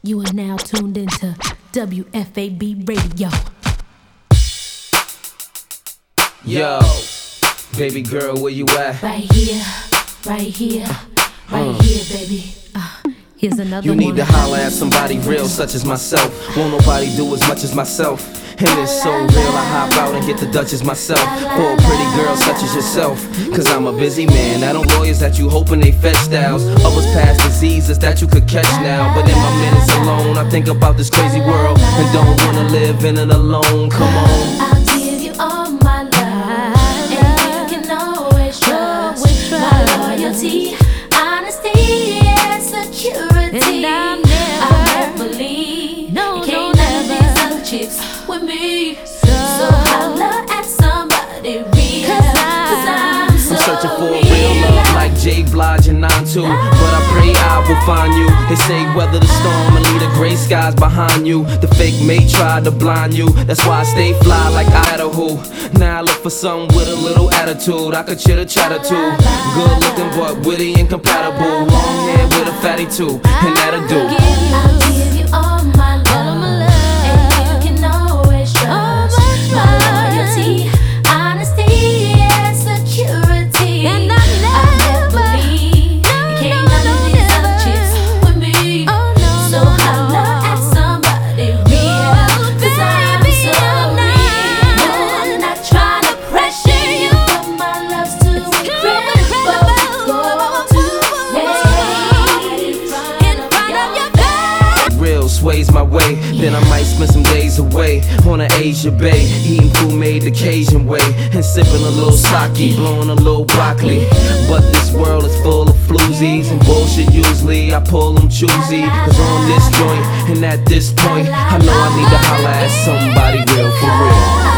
You are now tuned into WFAB Radio. Yo, baby girl, where you at? Right here, right here, right here, baby. Here's another You one. need to holler at somebody real, such as myself. Won't nobody do as much as myself. And it's so real, I hop out and get the Dutchess myself. For a pretty girl such as yourself. Cause I'm a busy man, I don't lawyers that you hoping they fetch styles. Others past diseases that you could catch now. But in my minutes alone, I think about this crazy world and don't wanna live in it alone. Come on. I'll give you all my love, and you can always trust my loyalty, honesty, and security. And I never leave. No, you can't none of these other chicks with me. So holla at somebody real, cause I'm so Searching for a real. real love like J. Blige and 9-2. But I pray I will find you. They say weather the storm and leave the gray skies behind you. The fake may try to blind you. That's why I stay fly like I had a who. Now I look for something with a little attitude. I could chitter chatter too. Good looking but witty and compatible. Long hair with a fatty too. And that'll do. I'll give you all my love, and you can always trust my loyalty, honesty, and security. And I never leave. You can't none of these other chicks with me. So holla at somebody real, cause I'm so real. No, I'm not trying to pressure you, but my love's too incredible. Go to waste in front of your face. Real sways my way, then I might spend some days away on an Asia Bay, eating food made the Cajun way, and sipping a little sake, blowing a little broccoli. But this world is full of floozies and bullshit. Usually I pull them choosy, cause on this joint and at this point, I know I need to holla at somebody real for real.